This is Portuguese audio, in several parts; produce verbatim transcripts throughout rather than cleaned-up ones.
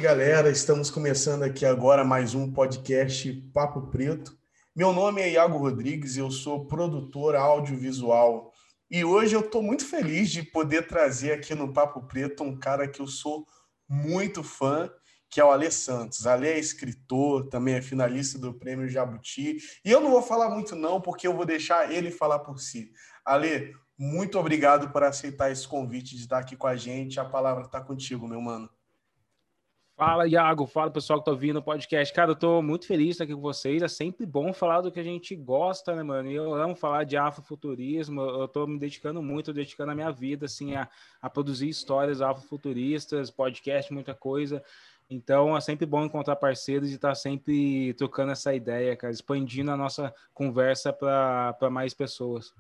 galera. Estamos começando aqui agora mais um podcast Papo Preto. Meu nome é Iago Rodrigues, eu sou produtor audiovisual e hoje eu estou muito feliz de poder trazer aqui no Papo Preto um cara que eu sou muito fã, que é o Alê Santos. Alê é escritor, também é finalista do Prêmio Jabuti. E eu não vou falar muito não, porque eu vou deixar ele falar por si. Alê, muito obrigado por aceitar esse convite de estar aqui com a gente. A palavra está contigo, meu mano. Fala, Iago. Fala, pessoal que tá ouvindo o podcast. Cara, eu tô muito feliz de estar aqui com vocês. É sempre bom falar do que a gente gosta, né, mano? E eu amo falar de afrofuturismo. Eu tô me dedicando muito, dedicando a minha vida, assim, a, a produzir histórias afrofuturistas, podcast, muita coisa. Então, é sempre bom encontrar parceiros e estar sempre trocando essa ideia, cara, expandindo a nossa conversa para mais pessoas.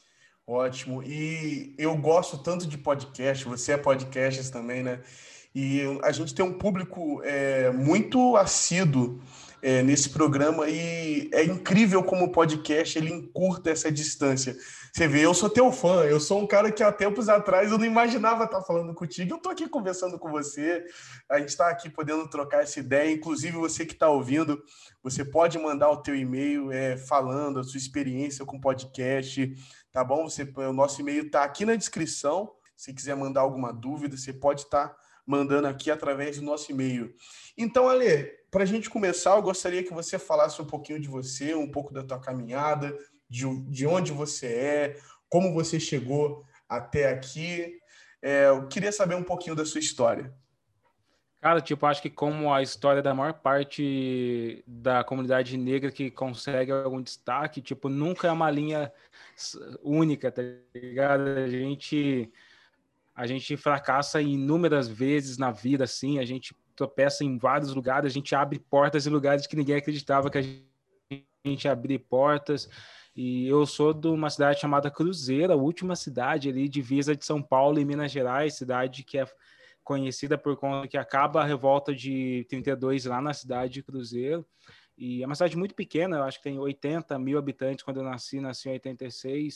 Ótimo. E eu gosto tanto de podcast, você é podcast também, né? E a gente tem um público é, muito assíduo é, nesse programa e é incrível como o podcast ele encurta essa distância. Você vê, eu sou teu fã, eu sou um cara que há tempos atrás eu não imaginava estar falando contigo. Eu estou aqui conversando com você, a gente está aqui podendo trocar essa ideia. Inclusive, você que está ouvindo, você pode mandar o teu e-mail é, falando a sua experiência com o podcast, tá bom? Você, o nosso e-mail está aqui na descrição. Se quiser mandar alguma dúvida, você pode estar mandando aqui através do nosso e-mail. Então, Ale, para a gente começar, eu gostaria que você falasse um pouquinho de você, um pouco da tua caminhada, de, de onde você é, como você chegou até aqui. É, eu queria saber um pouquinho da sua história. Cara, tipo, acho que como a história da maior parte da comunidade negra que consegue algum destaque, tipo, nunca é uma linha única, tá ligado? A gente, a gente fracassa inúmeras vezes na vida, assim, a gente tropeça em vários lugares, a gente abre portas em lugares que ninguém acreditava que a gente abrir portas. E eu sou de uma cidade chamada Cruzeiro, a última cidade ali, divisa de São Paulo e Minas Gerais, cidade que é conhecida por conta que acaba a revolta de trinta e dois lá na cidade de Cruzeiro. E é uma cidade muito pequena, eu acho que tem oitenta mil habitantes quando eu nasci, nasci em oitenta e seis.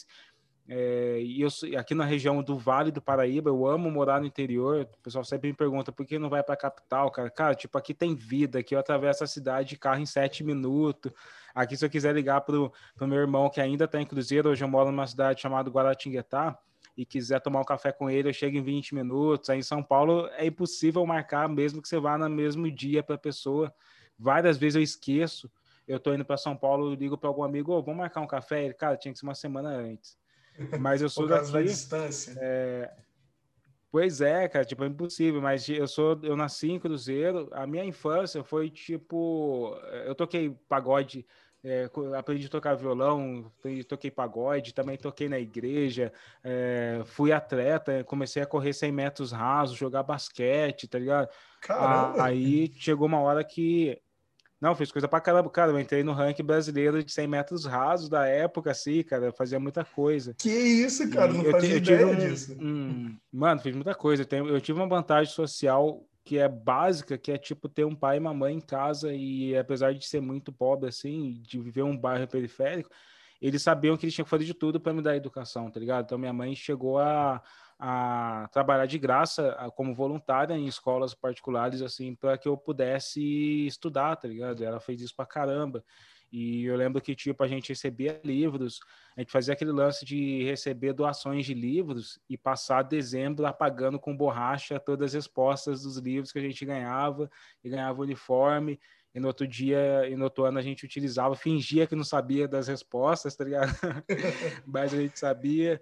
É, e eu aqui na região do Vale do Paraíba, eu amo morar no interior. O pessoal sempre me pergunta por que não vai para a capital, cara. Cara, tipo, aqui tem vida, aqui eu atravesso a cidade de carro em sete minutos. Aqui, se eu quiser ligar pro, pro meu irmão que ainda está em Cruzeiro, hoje eu moro numa cidade chamada Guaratinguetá, e quiser tomar um café com ele, eu chego em vinte minutos. Aí em São Paulo é impossível marcar, mesmo que você vá no mesmo dia para a pessoa. Várias vezes eu esqueço. Eu tô indo para São Paulo, ligo para algum amigo, oh, vamos marcar um café? Ele, cara, tinha que ser uma semana antes. Mas eu Por sou causa da daqui. distância. É... Pois é, cara, tipo, é impossível, mas eu sou, eu nasci em Cruzeiro, a minha infância foi tipo, eu toquei pagode, é, aprendi a tocar violão, toquei pagode, também toquei na igreja, é, fui atleta, comecei a correr cem metros rasos, jogar basquete, tá ligado? Caramba! Aí chegou uma hora que não, fiz coisa pra caramba, cara. Eu entrei no ranking brasileiro de cem metros rasos da época, assim, cara. Eu fazia muita coisa. Que isso, cara? E Não eu, te, fazia eu tive ideia um, disso. um. Mano, fiz muita coisa. Eu, tenho, eu tive uma vantagem social que é básica, que é tipo ter um pai e uma mãe em casa. E apesar de ser muito pobre, assim, de viver um bairro periférico, eles sabiam que eles tinham que fazer de tudo para me dar educação, tá ligado? Então minha mãe chegou a, a trabalhar de graça como voluntária em escolas particulares, assim, para que eu pudesse estudar, tá ligado? Ela fez isso pra caramba. E eu lembro que, tipo, a gente recebia livros, a gente fazia aquele lance de receber doações de livros e passar dezembro apagando com borracha todas as respostas dos livros que a gente ganhava, e ganhava uniforme, e no outro dia, e no outro ano a gente utilizava, fingia que não sabia das respostas, tá ligado? Mas a gente sabia.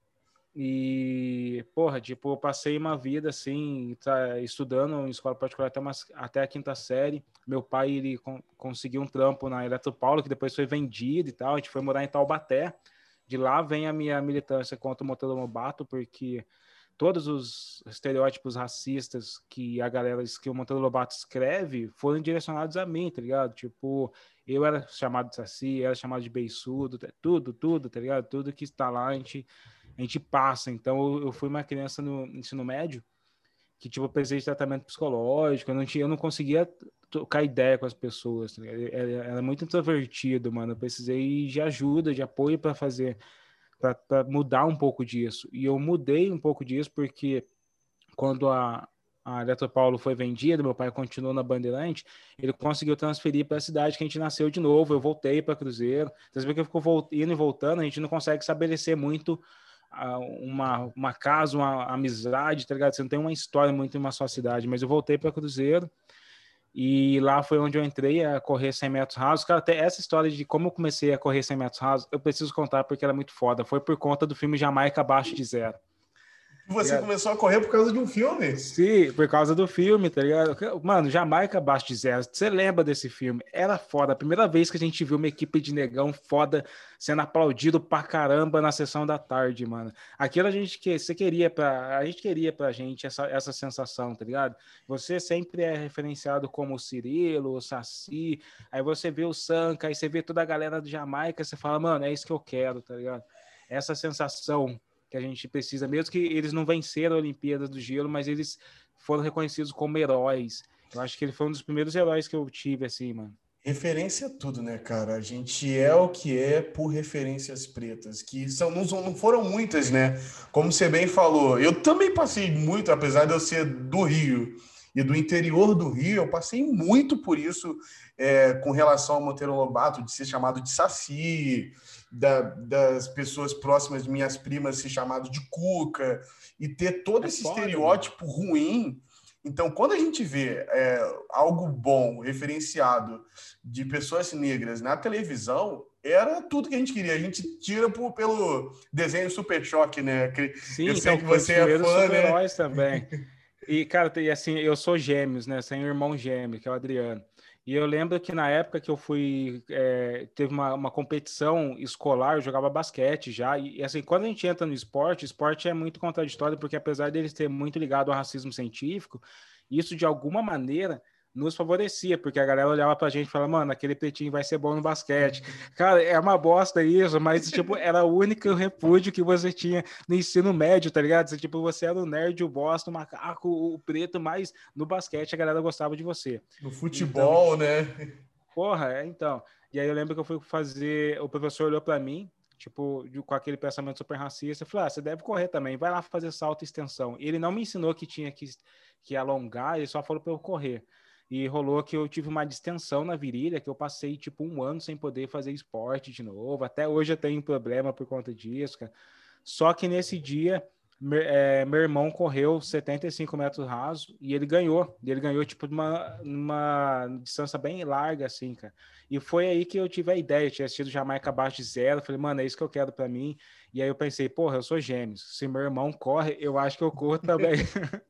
E, porra, tipo, eu passei uma vida assim, tá, estudando em escola particular até, umas, até a quinta série. Meu pai, ele con conseguiu um trampo na Eletropaulo, que depois foi vendido e tal. A gente foi morar em Taubaté. De lá vem a minha militância contra o Monteiro Lobato, porque todos os estereótipos racistas que a galera, que o Monteiro Lobato escreve foram direcionados a mim, tá ligado? Tipo, eu era chamado de saci, era chamado de beiçudo, tudo, tudo, tá ligado? Tudo que está lá, a gente a gente passa. Então, eu fui uma criança no ensino médio que, tipo, eu precisei de tratamento psicológico, eu não, tinha, eu não conseguia trocar ideia com as pessoas. Tá? Era, era muito introvertido, mano. Eu precisei de ajuda, de apoio para fazer, para mudar um pouco disso. E eu mudei um pouco disso porque quando a, a Eletropaulo foi vendida, meu pai continuou na Bandeirante, ele conseguiu transferir para a cidade que a gente nasceu de novo, eu voltei para Cruzeiro. Então, você vê que eu fico indo e voltando, a gente não consegue estabelecer muito uma, uma casa, uma amizade, tá ligado? Você não tem uma história muito em uma só cidade, mas eu voltei para Cruzeiro e lá foi onde eu entrei a correr cem metros rasos. Cara, até essa história de como eu comecei a correr cem metros rasos, eu preciso contar porque ela é muito foda. Foi por conta do filme Jamaica Abaixo de Zero. E você começou a correr por causa de um filme? Sim, por causa do filme, tá ligado? Mano, Jamaica Abaixo de Zero. Você lembra desse filme? Era foda. A primeira vez que a gente viu uma equipe de negão foda sendo aplaudido pra caramba na sessão da tarde, mano. Aquilo a gente que você queria pra a gente queria pra gente essa, essa sensação, tá ligado? Você sempre é referenciado como o Cirilo, o Saci, aí você vê o Sanca, aí você vê toda a galera do Jamaica, você fala, mano, é isso que eu quero, tá ligado? Essa sensação que a gente precisa, mesmo que eles não venceram a Olimpíada do Gelo, mas eles foram reconhecidos como heróis. Eu acho que ele foi um dos primeiros heróis que eu tive, assim, mano. Referência é tudo, né, cara? A gente é o que é por referências pretas, que são, não, são- não foram muitas, né? Como você bem falou, eu também passei muito, apesar de eu ser do Rio e do interior do Rio, eu passei muito por isso é, com relação ao Monteiro Lobato, de ser chamado de Saci, da- das pessoas próximas, minhas primas, ser chamado de Cuca, e ter todo É esse foda, mano. estereótipo ruim. Então, quando a gente vê é, algo bom, referenciado de pessoas negras na televisão, era tudo que a gente queria. A gente tira por, pelo desenho Super Choque, né? Que Sim, eu sei então, que foi dos você é primeiros fã, né? super-heróis também. E, cara, e assim, eu sou gêmeos, né? Tenho um irmão gêmeo, que é o Adriano. E eu lembro que na época que eu fui, é, teve uma, uma competição escolar, eu jogava basquete já. E, assim, quando a gente entra no esporte, esporte é muito contraditório, porque apesar deles ter muito ligado ao racismo científico, isso de alguma maneira nos favorecia, porque a galera olhava pra gente e falava, mano, aquele pretinho vai ser bom no basquete. Cara, é uma bosta isso, mas, tipo, era o único repúdio que você tinha no ensino médio, tá ligado? Você, tipo, você era o nerd, o bosta, o macaco, o preto, mas no basquete a galera gostava de você. No Então, futebol, né? porra, é, então. E aí eu lembro que eu fui fazer, o professor olhou pra mim, tipo, de- com aquele pensamento super racista, e falou, ah, você deve correr também, vai lá fazer salto e extensão. E ele não me ensinou que tinha que, que alongar, ele só falou pra eu correr. E rolou que eu tive uma distensão na virilha, que eu passei, tipo, um ano sem poder fazer esporte de novo. Até hoje eu tenho problema por conta disso, cara. Só que nesse dia, me- é, meu irmão correu setenta e cinco metros raso e ele ganhou. E ele ganhou, tipo, numa, numa distância bem larga, assim, cara. E foi aí que eu tive a ideia. Eu tinha assistido Jamaica abaixo de zero. Falei, mano, é isso que eu quero pra mim. E aí eu pensei, porra, eu sou gêmeos. Se meu irmão corre, eu acho que eu corro também.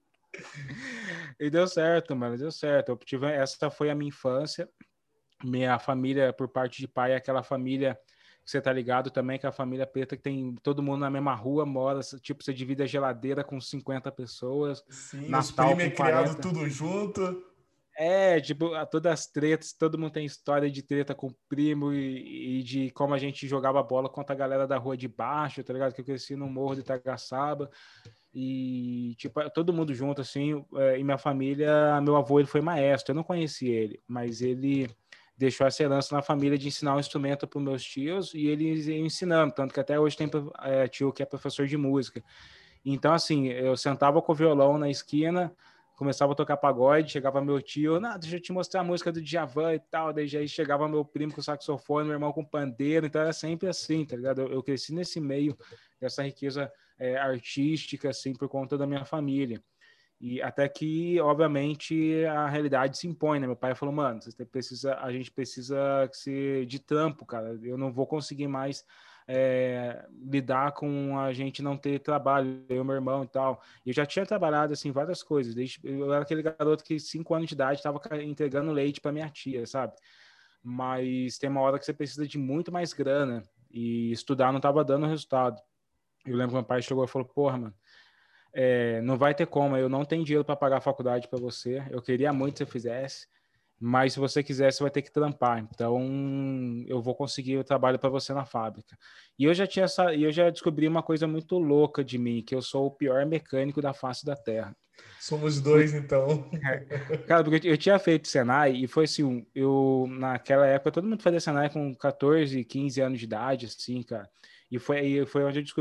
E deu certo, mano, deu certo. Eu tive, essa foi a minha infância. Minha família, por parte de pai, é aquela família que você tá ligado também, que é a família preta que tem todo mundo na mesma rua, mora, tipo, você divide a geladeira com cinquenta pessoas, Sim, os Natal primos é com criado quarenta. tudo junto. É, tipo, a- todas as tretas, todo mundo tem história de treta com o primo e, e de como a gente jogava bola contra a galera da rua de baixo, tá ligado? Que eu cresci no Morro de Itagaçaba. E, tipo, é todo mundo junto, assim, é, e minha família, meu avô, ele foi maestro, eu não conheci ele, mas ele deixou essa herança na família de ensinar um instrumento para os meus tios, e eles iam ensinando, tanto que até hoje tem é, tio que é professor de música. Então, assim, eu sentava com o violão na esquina, começava a tocar pagode, chegava meu tio, não, deixa eu te mostrar a música do Djavan e tal, daí já chegava meu primo com saxofone, meu irmão com pandeiro, então era sempre assim, tá ligado? Eu, eu cresci nesse meio dessa riqueza é, artística, assim, por conta da minha família. E até que, obviamente, a realidade se impõe, né? Meu pai falou, mano, você precisa, a gente precisa ser de trampo, cara. Eu não vou conseguir mais é, lidar com a gente não ter trabalho, eu, meu irmão e tal. Eu já tinha trabalhado, assim, várias coisas. Desde, eu era aquele garoto que, cinco anos de idade, estava entregando leite para minha tia, sabe? Mas tem uma hora que você precisa de muito mais grana. E estudar não estava dando resultado. Eu lembro que meu pai chegou e falou, porra, mano, é, não vai ter como, eu não tenho dinheiro para pagar a faculdade para você. Eu queria muito que você fizesse, mas se você quiser, você vai ter que trampar. Então, eu vou conseguir o trabalho para você na fábrica. E eu já tinha essa, e eu já descobri uma coisa muito louca de mim, que eu sou o pior mecânico da face da Terra. Somos Por- dois, então. Cara, porque eu tinha feito Senai e foi assim, eu naquela época todo mundo fazia Senai com catorze, quinze anos de idade, assim, cara. E foi aí foi onde eu descobri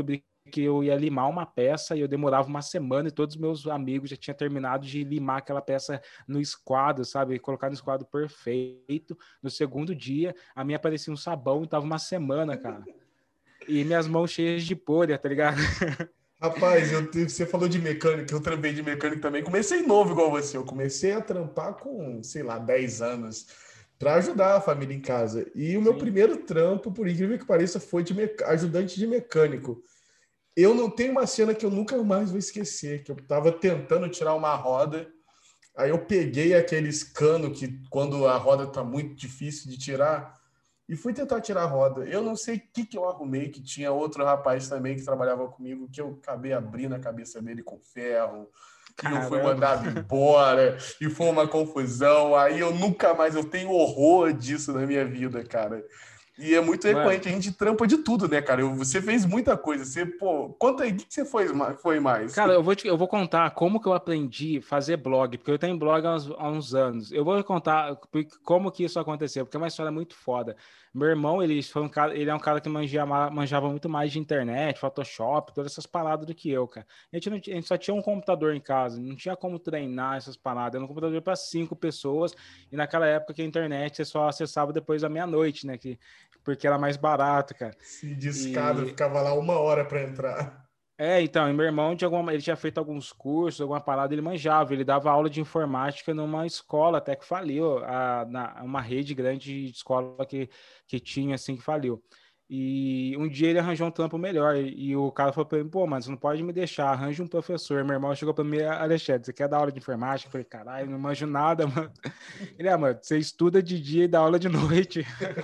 que eu ia limar uma peça e eu demorava uma semana e todos os meus amigos já tinham terminado de limar aquela peça no esquadro, sabe? Colocar no esquadro perfeito. No segundo dia, a minha aparecia um sabão e tava uma semana, cara. E minhas mãos cheias de bolha, tá ligado? Rapaz, eu, você falou de mecânica, eu trampei de mecânico também. Comecei novo igual você. Eu comecei a trampar com, sei lá, dez anos para ajudar a família em casa. E o meu Sim. primeiro trampo, por incrível que pareça, foi de mec... ajudante de mecânico. Eu não tenho uma cena que eu nunca mais vou esquecer, que eu tava tentando tirar uma roda, aí eu peguei aqueles cano que quando a roda tá muito difícil de tirar, e fui tentar tirar a roda. Eu não sei o que, que eu arrumei, que tinha outro rapaz também que trabalhava comigo, que eu acabei abrindo a cabeça dele com ferro, e eu fui Caramba. mandado embora, e foi uma confusão. Aí eu nunca mais, eu tenho horror disso na minha vida, cara. E é muito Mano, recorrente, a gente trampa de tudo, né, cara? Eu- Você fez muita coisa. Você, pô, conta aí, o que que você foi, ma- foi mais? cara, eu vou, te, eu vou contar como que eu aprendi a fazer blog, porque eu tenho blog há uns, há uns anos. Eu vou contar por- como que isso aconteceu, porque é uma história muito foda. Meu irmão, ele, foi um cara, ele é um cara que manjava, manjava muito mais de internet, Photoshop, todas essas paradas do que eu, cara. A gente, não, tinha- a gente só tinha um computador em casa, não tinha como treinar essas paradas. Era um computador para cinco pessoas, e naquela época que a internet você só acessava depois da meia-noite, né? Que, porque era mais barato, cara. Se de escada, eu E ficava lá uma hora para entrar. é, então, e meu irmão de alguma, ele tinha feito alguns cursos, alguma parada, ele manjava, ele dava aula de informática numa escola até que faliu, a, na, uma rede grande de escola que, que tinha, assim, que faliu. E um dia ele arranjou um trampo melhor, e, e o cara falou pra ele, pô, mano, você não pode me deixar, arranja um professor. Meu irmão chegou pra mim, Alexandre, você quer dar aula de informática? Eu falei, caralho, não manjo nada, mano. Ele, ah, mano, você estuda de dia e dá aula de noite.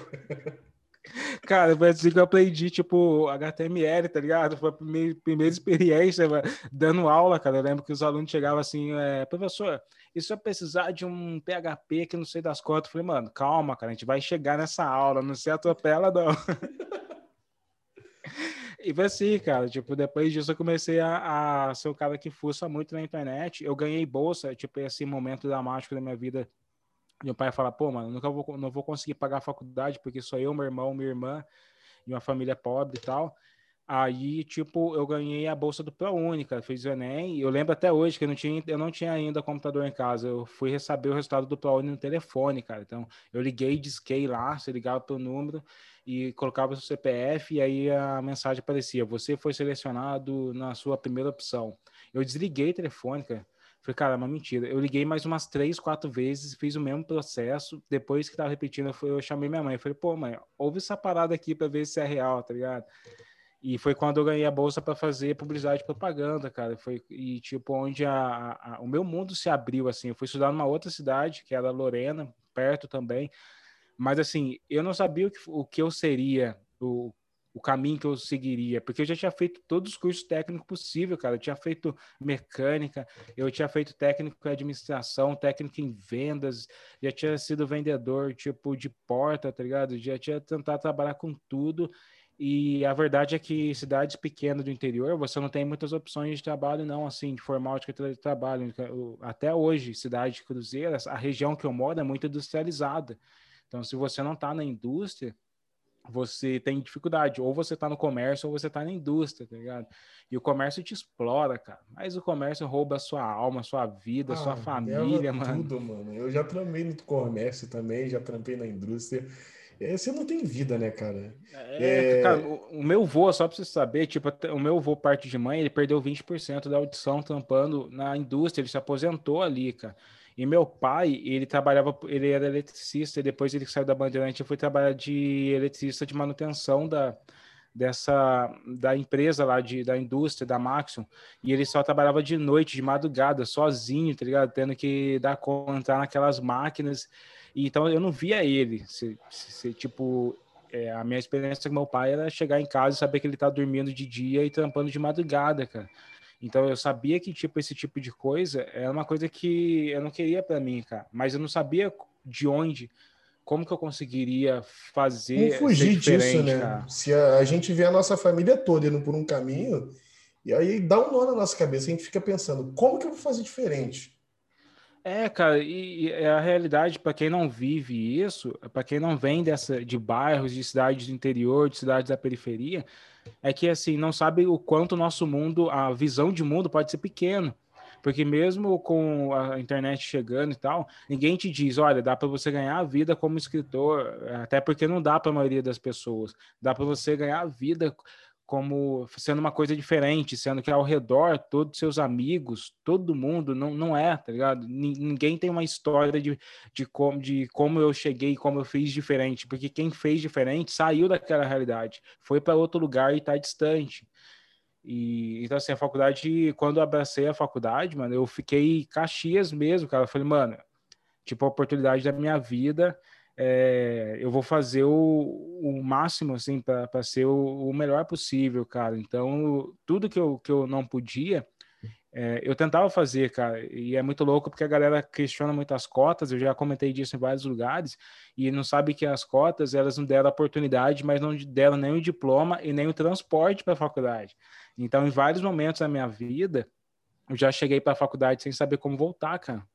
Cara, foi assim que eu aprendi, tipo, H T M L, tá ligado? Foi a primeira, primeira experiência, mano, dando aula, cara. Eu lembro que os alunos chegavam assim, é, professor, e se eu precisar de um P H P que não sei das quantas? Eu falei, mano, calma, cara, a gente vai chegar nessa aula, não se atropela, não. E foi assim, cara, tipo, depois disso eu comecei a, a ser um cara que fuça muito na internet. Eu ganhei bolsa, tipo, esse momento dramático da minha vida. Meu pai fala, pô, mano, nunca vou, não vou conseguir pagar a faculdade porque sou eu, meu irmão, minha irmã, de uma família pobre e tal. Aí, tipo, eu ganhei a bolsa do ProUni, cara, fiz o Enem, e eu lembro até hoje que eu não tinha, eu não tinha ainda computador em casa, eu fui saber o resultado do ProUni no telefone, cara, então eu liguei, disquei lá, você ligava pelo número e colocava o seu C P F e aí a mensagem aparecia, você foi selecionado na sua primeira opção. Eu desliguei o telefone, cara, falei, cara, é uma mentira. Eu liguei mais umas três, quatro vezes, fiz o mesmo processo. Depois que tava repetindo, eu, fui, eu chamei minha mãe. Eu falei, pô, mãe, ouve essa parada aqui pra ver se é real, tá ligado? E foi quando eu ganhei a bolsa para fazer publicidade e propaganda, cara. Foi e tipo onde a, a, o meu mundo se abriu assim. Eu fui estudar numa outra cidade, que era Lorena, perto também. Mas assim, eu não sabia o que, o que eu seria, o, o caminho que eu seguiria, porque eu já tinha feito todos os cursos técnicos possíveis, cara. Eu tinha feito mecânica, eu tinha feito técnico em administração, técnico em vendas, já tinha sido vendedor, tipo, de porta, tá ligado? Já tinha tentado trabalhar com tudo. E a verdade é que cidades pequenas do interior, você não tem muitas opções de trabalho, não, assim, de informática de trabalho. Até hoje, cidade de Cruzeiras, a região que eu moro é muito industrializada. Então, se você não está na indústria, você tem dificuldade. Ou você está no comércio, ou você está na indústria, tá ligado? E o comércio te explora, cara. Mas o comércio rouba a sua alma, a sua vida, a sua Ah, leva família, mano. tudo, mano. Eu já trampei no comércio também, já trampei na indústria. É, você não tem vida, né, cara? É, cara, É, o, o meu vô, só pra você saber, tipo, até- o meu vô, parte de mãe, ele perdeu vinte por cento da audição tampando na indústria, ele se aposentou ali, cara. E meu pai, ele trabalhava, ele era eletricista, e depois ele saiu da Bandeirante e foi trabalhar de eletricista de manutenção da, dessa, da empresa lá, de, da indústria, da Maxion, e ele só trabalhava de noite, de madrugada, sozinho, tá ligado? Tendo que dar conta naquelas máquinas, e então eu não via ele, se, se, se, tipo, é, a minha experiência com meu pai era chegar em casa e saber que ele tá dormindo de dia e trampando de madrugada, cara. Então eu sabia que tipo esse tipo de coisa era uma coisa que eu não queria para mim, cara, mas eu não sabia de onde, como que eu conseguiria como fazer ser fugir disso, diferente, né? cara. Se a, a gente vê a nossa família toda indo por um caminho, e aí dá um nó na nossa cabeça, a gente fica pensando, como que eu vou fazer diferente? É, cara, e, e é a realidade para quem não vive isso, para quem não vem dessa de bairros, de cidades do interior, de cidades da periferia, é que assim, não sabe o quanto o nosso mundo, a visão de mundo pode ser pequeno. Porque mesmo com a internet chegando e tal, ninguém te diz, olha, dá para você ganhar a vida como escritor, até porque não dá para a maioria das pessoas. Dá para você ganhar a vida como sendo uma coisa diferente, sendo que ao redor, todos seus amigos, todo mundo, não, não é, tá ligado? Ninguém tem uma história de, de, como, de como eu cheguei, como eu fiz diferente, porque quem fez diferente saiu daquela realidade, foi para outro lugar e está distante. E, então, assim, a faculdade, quando eu abracei a faculdade, mano, eu fiquei Caxias mesmo, cara. Eu falei, mano, tipo, a oportunidade da minha vida, é, eu vou fazer o, o máximo, assim, para ser o, o melhor possível, cara. Então, tudo que eu, que eu não podia, é, eu tentava fazer, cara. E é muito louco porque a galera questiona muito as cotas. Eu já comentei disso em vários lugares e não sabe que as cotas, elas não deram oportunidade, mas não deram nem o diploma e nem o transporte para a faculdade. Então, em vários momentos da minha vida, eu já cheguei para a faculdade sem saber como voltar, cara.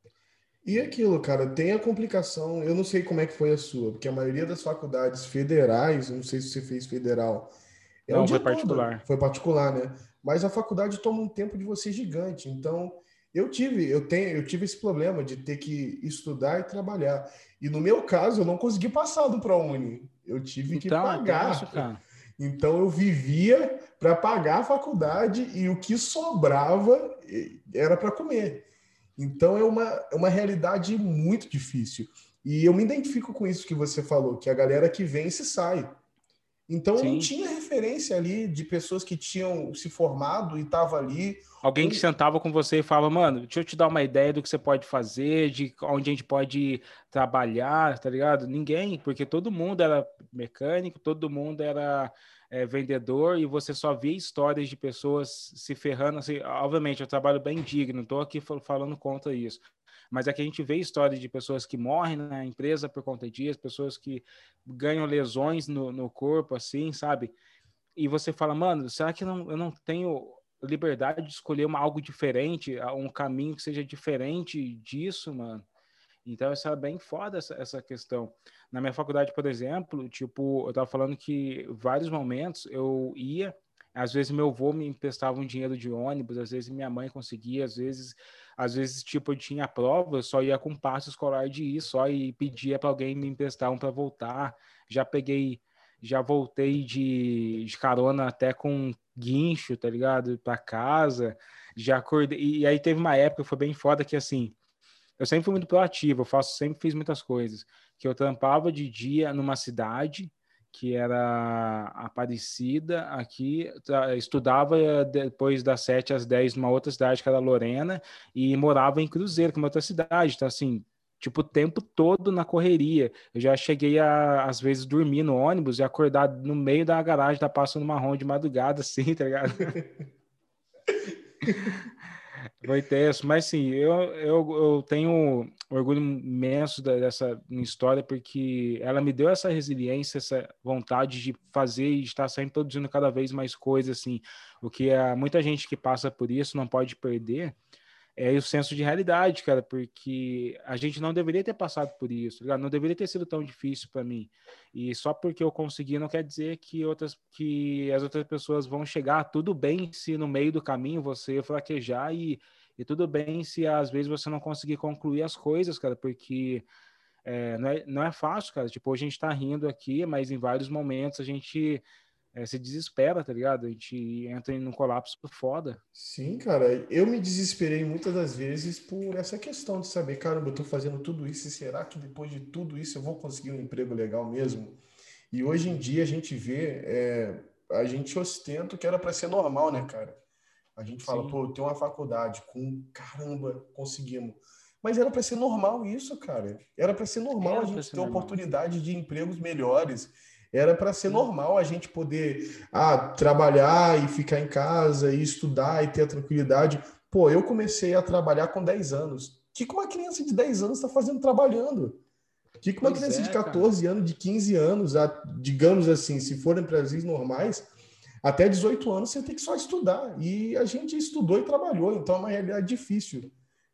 E aquilo, cara, tem a complicação, eu não sei como é que foi a sua, porque a maioria das faculdades federais, eu não sei se você fez federal, é o Não, foi dia todo, particular. foi particular, né? Mas a faculdade toma um tempo de você gigante. Então, eu tive, eu tenho, eu tive esse problema de ter que estudar e trabalhar. E no meu caso, eu não consegui passar do ProUni. Eu tive que Então, é tenso, pagar. cara. Então, eu vivia para pagar a faculdade e o que sobrava eh, era para comer. Então, é uma, é uma realidade muito difícil. E eu me identifico com isso que você falou, que a galera que vem se sai. Então não Sim. tinha referência ali de pessoas que tinham se formado e estavam ali. Alguém que Um... sentava com você e falava, mano, deixa eu te dar uma ideia do que você pode fazer, de onde a gente pode trabalhar, tá ligado? Ninguém, porque todo mundo era mecânico, todo mundo era é, vendedor e você só via histórias de pessoas se ferrando. Assim, obviamente, eu trabalho bem digno, não tô aqui falando contra isso. Mas é que a gente vê histórias de pessoas que morrem na empresa por conta disso, pessoas que ganham lesões no, no corpo, assim, sabe? E você fala, mano, será que eu não, eu não tenho liberdade de escolher uma, algo diferente, um caminho que seja diferente disso, mano? Então, isso é bem foda, essa, essa questão. Na minha faculdade, por exemplo, tipo, eu tava falando que vários momentos eu ia, às vezes meu avô me emprestava um dinheiro de ônibus, às vezes minha mãe conseguia, às vezes, às vezes tipo, eu tinha prova, eu só ia com passe escolar de ir só e pedia para alguém me emprestar um para voltar. Já peguei, já voltei de, de carona até com guincho, tá ligado? Para casa. Já acordei, e aí teve uma época que foi bem foda que assim, eu sempre fui muito proativo, eu faço, sempre fiz muitas coisas. Que eu trampava de dia numa cidade que era Aparecida, aqui, estudava depois das sete às dez numa outra cidade que era Lorena, e morava em Cruzeiro, que é uma outra cidade. Então, assim, tipo, o tempo todo na correria. Eu já cheguei a, às vezes, dormir no ônibus e acordar no meio da garagem da Passo no Marrom de madrugada, assim, tá ligado? Foi tenso, mas sim, eu, eu, eu tenho orgulho imenso dessa minha história, porque ela me deu essa resiliência, essa vontade de fazer e de estar sempre produzindo cada vez mais coisas, assim, o que é, muita gente que passa por isso não pode perder, é o senso de realidade, cara, porque a gente não deveria ter passado por isso, tá? Não deveria ter sido tão difícil para mim. E só porque eu consegui não quer dizer que outras que as outras pessoas vão chegar. Tudo bem se no meio do caminho você fraquejar e, e tudo bem se às vezes você não conseguir concluir as coisas, cara, porque é, não, é, não é fácil, cara. Tipo, hoje a gente tá rindo aqui, mas em vários momentos a gente é, se desespera, tá ligado? A gente entra em um colapso foda. Sim, cara, eu me desesperei muitas das vezes por essa questão de saber, caramba, eu tô fazendo tudo isso e será que depois de tudo isso eu vou conseguir um emprego legal mesmo? E hoje em dia a gente vê, é, a gente ostenta o que era para ser normal, né, cara? A gente fala, Sim, pô, tem uma faculdade com caramba, conseguimos. Mas era para ser normal isso, cara. Era para ser normal a era pra gente ser ter normal. oportunidade de empregos melhores. Era para ser normal a gente poder ah, trabalhar e ficar em casa e estudar e ter a tranquilidade. Pô, eu comecei a trabalhar com dez anos. O que que uma criança de dez anos está fazendo trabalhando? O que que uma Pois criança de é, cara. catorze anos, de quinze anos, digamos assim, se forem para as normais, até dezoito anos você tem que só estudar. E a gente estudou e trabalhou, então é uma realidade difícil.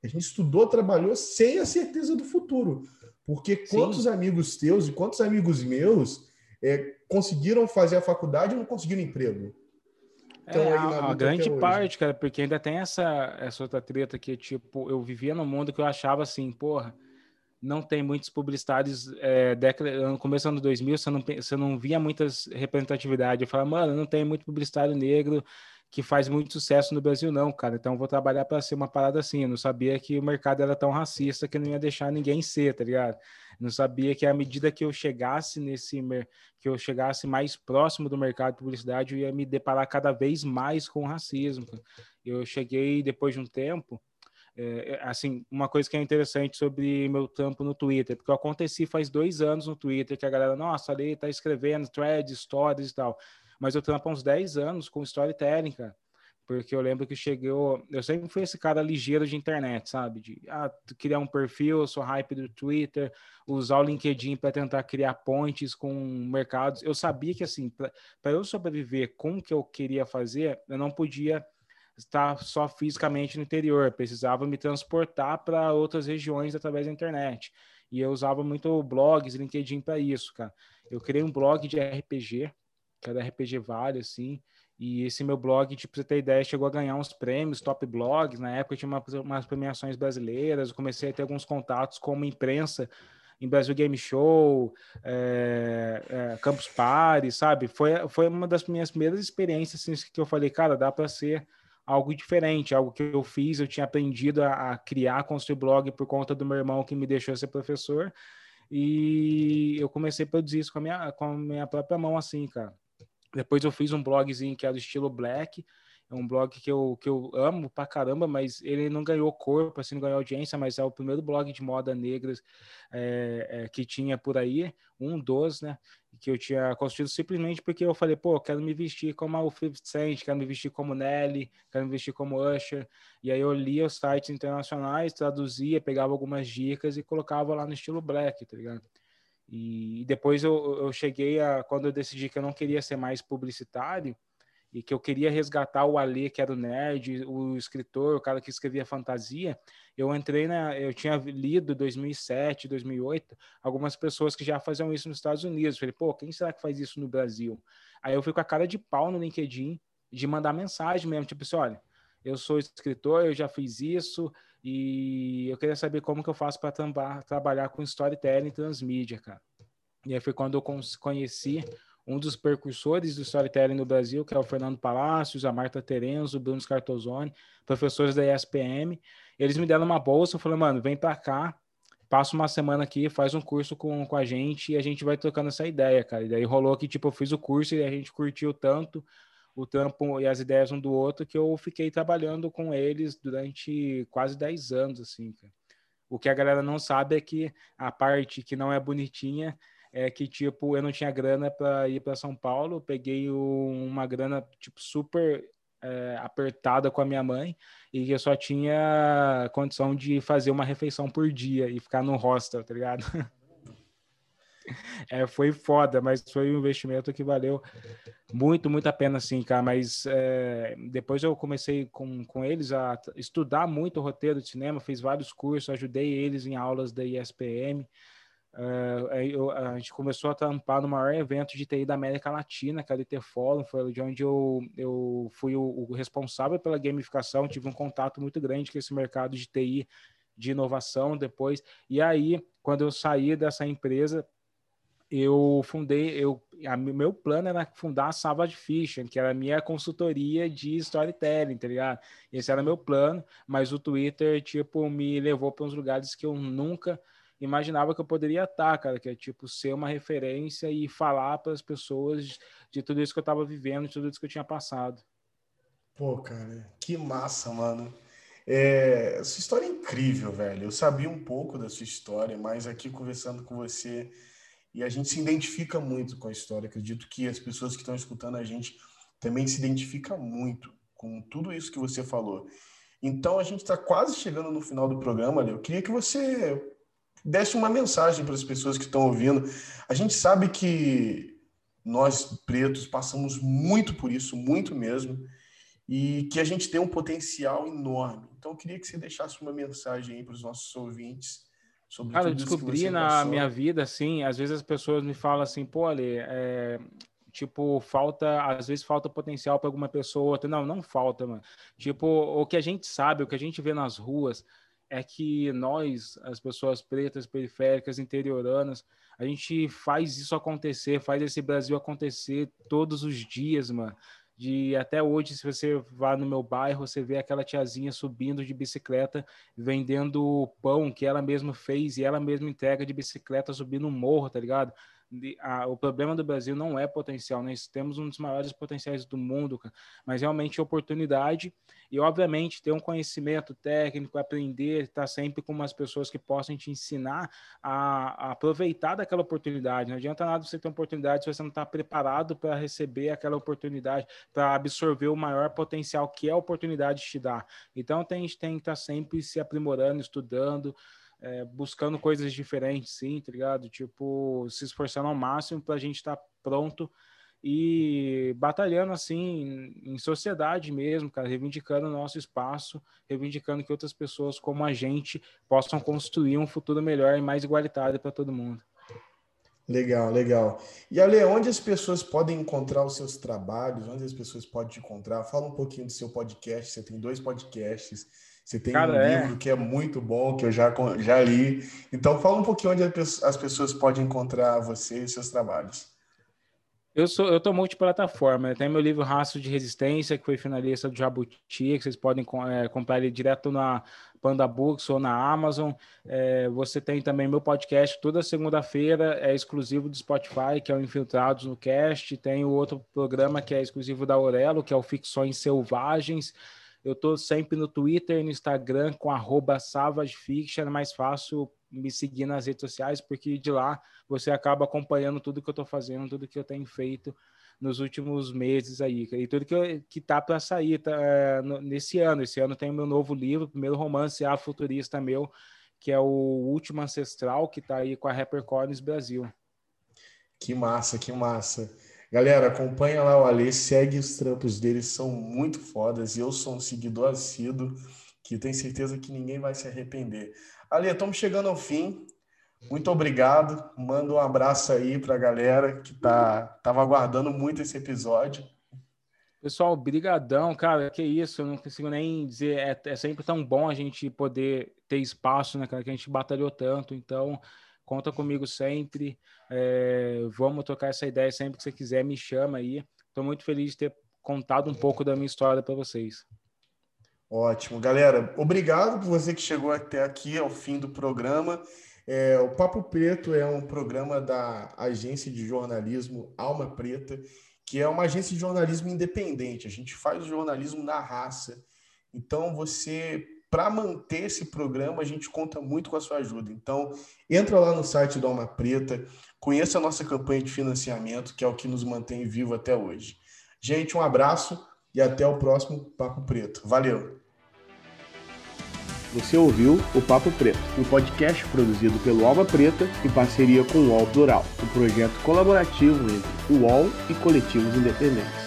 A gente estudou, trabalhou sem a certeza do futuro. Porque quantos Sim. amigos teus e quantos amigos meus é, conseguiram fazer a faculdade e não conseguiram emprego? Então, é, aí na a, a grande parte, cara, porque ainda tem essa, essa outra treta que, tipo, eu vivia num mundo que eu achava assim, porra, não tem muitos publicitários, é, década, no começo do ano dois mil, você não, você não via muitas representatividade. Eu falava, mano, não tem muito publicitário negro que faz muito sucesso no Brasil, não, cara. Então, eu vou trabalhar para ser uma parada assim. Eu não sabia que o mercado era tão racista que não ia deixar ninguém ser, tá ligado? Não sabia que à medida que eu chegasse nesse, que eu chegasse mais próximo do mercado de publicidade, eu ia me deparar cada vez mais com racismo. Eu cheguei depois de um tempo. É, assim, uma coisa que é interessante sobre meu trampo no Twitter, porque eu aconteci faz dois anos no Twitter, que a galera, nossa, ali tá escrevendo threads, stories e tal, mas eu trampo há uns dez anos com storytelling, cara, porque eu lembro que chegou, eu sempre fui esse cara ligeiro de internet, sabe, de ah, criar um perfil, eu sou hype do Twitter, usar o LinkedIn para tentar criar pontes com mercados. Eu sabia que, assim, para eu sobreviver com o que eu queria fazer, eu não podia estar só fisicamente no interior, precisava me transportar para outras regiões através da internet. E eu usava muito blogs, LinkedIn para isso, cara. Eu criei um blog de R P G, que era R P G Vale, assim, e esse meu blog, tipo, pra você ter ideia, chegou a ganhar uns prêmios, top blogs, na época tinha uma, umas premiações brasileiras, eu comecei a ter alguns contatos com uma imprensa em Brasil Game Show, é, é, Campus Party, sabe? Foi, foi uma das minhas primeiras experiências assim, que eu falei, cara, dá para ser algo diferente, algo que eu fiz, eu tinha aprendido a, a criar, construir blog por conta do meu irmão que me deixou ser professor, e eu comecei a produzir isso com a minha, com a minha própria mão, assim, cara. Depois eu fiz um blogzinho que é do estilo Black, é um blog que eu, que eu amo pra caramba, mas ele não ganhou corpo, assim, não ganhou audiência, mas é o primeiro blog de moda negra é, é, que tinha por aí, um dos, né, que eu tinha construído simplesmente porque eu falei, pô, quero me vestir como o fifty Cent, quero me vestir como Nelly, quero me vestir como Usher, e aí eu lia os sites internacionais, traduzia, pegava algumas dicas e colocava lá no estilo Black, tá ligado? E depois eu, eu cheguei a, quando eu decidi que eu não queria ser mais publicitário, e que eu queria resgatar o Alê, que era o nerd, o escritor, o cara que escrevia fantasia, eu entrei na... Eu tinha lido em dois mil e sete, dois mil e oito, algumas pessoas que já faziam isso nos Estados Unidos. Falei, pô, quem será que faz isso no Brasil? Aí eu fui com a cara de pau no LinkedIn, de mandar mensagem mesmo, tipo assim, olha, eu sou escritor, eu já fiz isso, e eu queria saber como que eu faço para trabalhar com storytelling e transmídia, cara. E aí foi quando eu conheci um dos percursores do storytelling no Brasil, que é o Fernando Palacios, a Marta Terenzo, o Bruno Scartozoni, professores da E S P M. Eles me deram uma bolsa, eu falei, mano, vem pra cá, passa uma semana aqui, faz um curso com, com a gente e a gente vai trocando essa ideia, cara. E daí rolou que, tipo, eu fiz o curso e a gente curtiu tanto o trampo e as ideias um do outro que eu fiquei trabalhando com eles durante quase dez anos, assim, cara. O que a galera não sabe é que a parte que não é bonitinha é que, tipo, eu não tinha grana para ir para São Paulo, peguei um, uma grana, tipo, super é, apertada com a minha mãe e eu só tinha condição de fazer uma refeição por dia e ficar no hostel, tá ligado? É, foi foda, mas foi um investimento que valeu muito, muito a pena, assim, cara. Mas é, depois eu comecei com, com eles a estudar muito o roteiro de cinema, fiz vários cursos, ajudei eles em aulas da E S P M. Uh, eu, a gente começou a trampar no maior evento de T I da América Latina, que é o I T Forum, foi de onde eu, eu fui o, o responsável pela gamificação, tive um contato muito grande com esse mercado de T I, de inovação depois. E aí, quando eu saí dessa empresa, eu fundei, eu, a, meu plano era fundar a Savage Fiction, que era a minha consultoria de storytelling, tá ligado? Esse era meu plano, mas o Twitter, tipo, me levou para uns lugares que eu nunca imaginava que eu poderia estar, cara, que é, tipo, ser uma referência e falar para as pessoas de tudo isso que eu estava vivendo, de tudo isso que eu tinha passado. Pô, cara, que massa, mano. É, essa história é incrível, velho. Eu sabia um pouco da sua história, mas aqui conversando com você, e a gente se identifica muito com a história. Acredito que as pessoas que estão escutando a gente também se identificam muito com tudo isso que você falou. Então, a gente está quase chegando no final do programa, Léo. Eu queria que você desse uma mensagem para as pessoas que estão ouvindo. A gente sabe que nós, pretos, passamos muito por isso, muito mesmo. e que a gente tem um potencial enorme. Então, eu queria que você deixasse uma mensagem aí para os nossos ouvintes sobre Cara, eu tudo isso que descobri você na minha passou. vida, assim, às vezes as pessoas me falam assim, pô, Ale, é, tipo, falta, às vezes falta potencial para alguma pessoa ou outra. Não, não falta, mano. Tipo, o que a gente sabe, o que a gente vê nas ruas é que nós, as pessoas pretas, periféricas, interioranas, a gente faz isso acontecer, faz esse Brasil acontecer todos os dias, mano. De até hoje, se você vá no meu bairro, você vê aquela tiazinha subindo de bicicleta, vendendo pão que ela mesma fez e ela mesma entrega de bicicleta subindo um morro, tá ligado? De, a, o problema do Brasil não é potencial, nós temos um dos maiores potenciais do mundo, cara, mas realmente oportunidade e, obviamente, ter um conhecimento técnico, aprender, estar sempre com umas pessoas que possam te ensinar a, a aproveitar daquela oportunidade. Não adianta nada você ter uma oportunidade se você não está preparado para receber aquela oportunidade, para absorver o maior potencial que a oportunidade te dá. Então, tem, a gente tem que estar sempre se aprimorando, estudando, é, buscando coisas diferentes, sim, tá ligado? Tipo, se esforçando ao máximo para a gente estar pronto e batalhando, assim, em sociedade mesmo, cara, reivindicando o nosso espaço, reivindicando que outras pessoas como a gente possam construir um futuro melhor e mais igualitário para todo mundo. Legal, legal. E, Ale, onde as pessoas podem encontrar os seus trabalhos? Onde as pessoas podem te encontrar? Fala um pouquinho do seu podcast. Você tem dois podcasts, você tem um Cara, livro é... que é muito bom, que eu já, já li. Então, fala um pouquinho onde as pessoas podem encontrar você e seus trabalhos. Eu sou, eu tô multiplataforma, né? Tem meu livro Rastro de Resistência, que foi finalista do Jabuti, que vocês podem é, comprar ele direto na Panda Books ou na Amazon. É, você tem também meu podcast toda segunda-feira, é exclusivo do Spotify, que é o Infiltrados no Cast. Tem o outro programa que é exclusivo da Aurelo, que é o Ficções Selvagens. Eu tô sempre no Twitter e no Instagram com arroba SavageFiction, é mais fácil me seguir nas redes sociais, porque de lá você acaba acompanhando tudo que eu estou fazendo, tudo que eu tenho feito nos últimos meses aí, e tudo que, eu, que tá para sair tá, é, nesse ano. Esse ano tem o meu novo livro, primeiro romance afrofuturista meu, que é o Último Ancestral, que está aí com a HarperCollins Brasil. Que massa, que massa. Galera, acompanha lá o Ale, segue os trampos deles, são muito fodas, e eu sou um seguidor assíduo, que tenho certeza que ninguém vai se arrepender. Ale, estamos chegando ao fim. Muito obrigado. Manda um abraço aí para a galera que tá, tava aguardando muito esse episódio. Pessoal, brigadão, cara, que isso, eu não consigo nem dizer, é, é sempre tão bom a gente poder ter espaço, né, cara, que a gente batalhou tanto, então conta comigo sempre, é, vamos trocar essa ideia sempre que você quiser, me chama aí. Estou muito feliz de ter contado um pouco da minha história para vocês. Ótimo, galera. Obrigado por você que chegou até aqui ao fim do programa. É, o Papo Preto é um programa da agência de jornalismo Alma Preta, que é uma agência de jornalismo independente. A gente faz o jornalismo na raça. Então, você, para manter esse programa, a gente conta muito com a sua ajuda. Então, entra lá no site do Alma Preta, conheça a nossa campanha de financiamento, que é o que nos mantém vivo até hoje. Gente, um abraço e até o próximo Papo Preto. Valeu! Você ouviu o Papo Preto, um podcast produzido pelo Alma Preta em parceria com o U O L Plural, um projeto colaborativo entre o U O L e coletivos independentes.